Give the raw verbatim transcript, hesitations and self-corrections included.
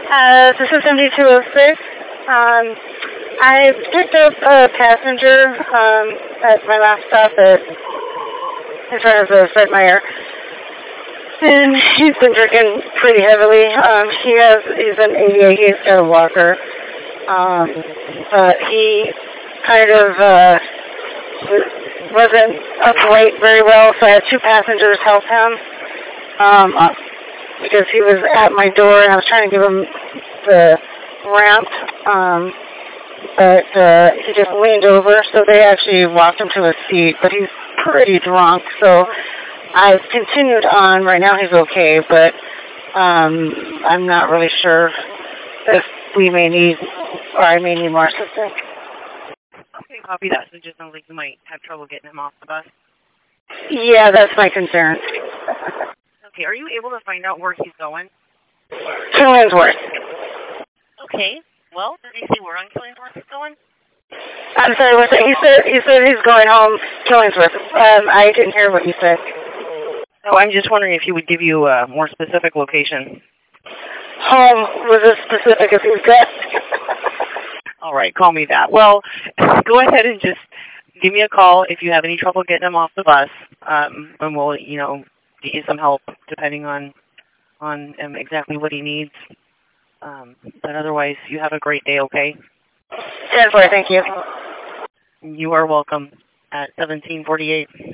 Uh, this is M D two oh six. Um, I picked up a passenger um, at my last stop at in front of the Fred Meyer, and he's been drinking pretty heavily. Um, he has he's an A D A. He's got a walker. Um, but he kind of uh, wasn't upright very well, so I had two passengers help him. Um, uh, because he was at my door and I was trying to give him the ramp, um, but uh, he just leaned over, so they actually walked him to a seat, but he's pretty drunk, so I've continued on. Right now he's okay, but um, I'm not really sure if we may need, or I may need more assistance. Okay, copy that. So it just sounds like you might have trouble getting him off the bus. Yeah, that's my concern. Okay, are you able to find out where he's going? Killingsworth. Okay, well, did he say where on Killingsworth he's going? I'm sorry, what's that? He said, he said he's going home, Killingsworth. Um, I didn't hear what you said. Oh, I'm just wondering if he would give you a more specific location. Home was as specific as he's got. All right, call me that. Well, go ahead and just give me a call if you have any trouble getting him off the bus, um, and we'll, you know, get you some help depending on on um, exactly what he needs. Um, but otherwise, you have a great day, okay? ten four, thank you. You are welcome at seventeen forty-eight.